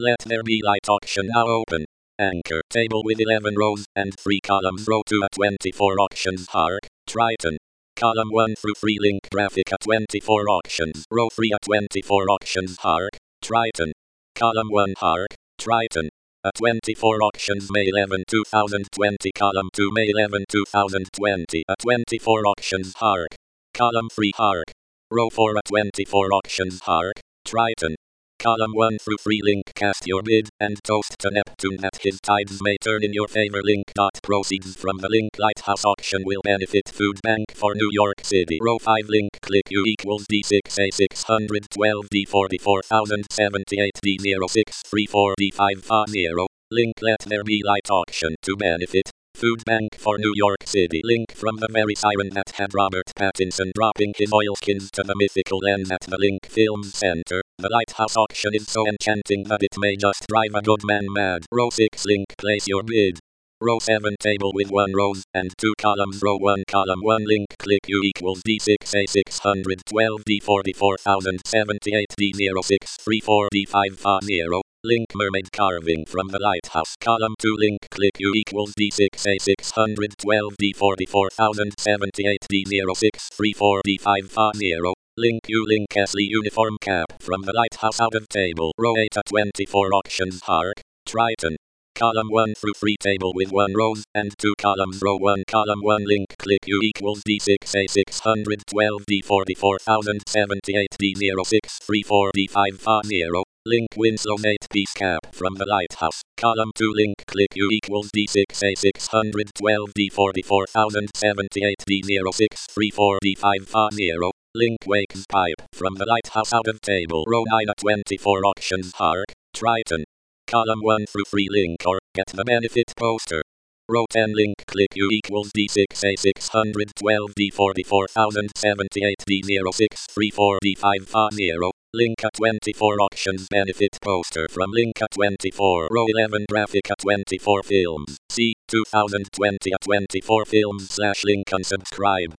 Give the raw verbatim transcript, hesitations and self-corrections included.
Let there be light auction now open. Anchor table with eleven rows and three columns. Row two at twenty-four auctions. Hark, Triton. Column one through three link graphic at twenty-four auctions. Row three at twenty-four auctions. Hark, Triton. Column one. Hark, Triton. At twenty-four auctions May eleventh two thousand twenty. Column two May eleventh two thousand twenty. At twenty-four auctions. Hark. Column three. Hark. Row four at twenty-four auctions. Hark, Triton. Column one through three link cast your bid and toast to Neptune that his tides may turn in your favor. Link. Proceeds from the link lighthouse auction will benefit Food Bank for New York City. Row five link click U equals D six A six twelve D forty-four thousand seventy-eight D zero six three four D five zero. Link. Let there be light auction to benefit Food Bank for New York City. Link. From the very siren that had Robert Pattinson dropping his oilskins to the mythical lens at the Link Films Center, the lighthouse auction is so enchanting that it may just drive a good man mad. Row six link place your bid. Row seven table with one rows and two columns. Row one column one link click U equals D six A six twelve D forty-four thousand seventy-eight D zero six three four D five zero. Link. Mermaid carving from the lighthouse. Column two link click U equals D six A six twelve D forty-four thousand seventy-eight D zero six three four D five zero. Link. U link Kesley uniform cap from the lighthouse out of table. Row eight at twenty-four auctions. Hark, Triton. Column one through three table with one rows and two columns. Row one column one link click U equals D six A six twelve D forty-four thousand seventy-eight D zero six three four D five zero. Link. Winslow's eight piece cap from the lighthouse. Column two link click U equals D six A six twelve D forty-four thousand seventy-eight D zero six three four D five zero. Link. Wake's pipe from the lighthouse out of table. Row nine at twenty-four auctions. Hark, Triton. Column one through three link or get the benefit poster. Row ten link click U equals D six A six twelve D forty-four thousand seventy-eight D zero six three four D five zero. Link at twenty-four auctions benefit poster from link at twenty-four. Row eleven graphic at twenty-four films. See two thousand twenty at twenty-four films slash link unsubscribe.